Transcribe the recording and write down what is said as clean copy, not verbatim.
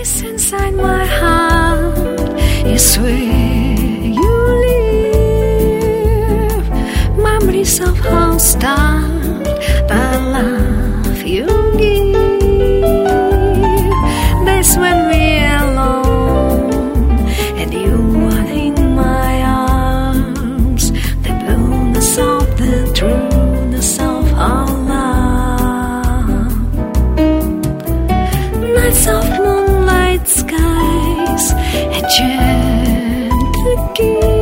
place inside my heart is where you live. Memories of how start the love you give. That's when we're alone and you are in my arms. The blueness of the trueness of our love. Nights of moonlight skies and gentle kiss.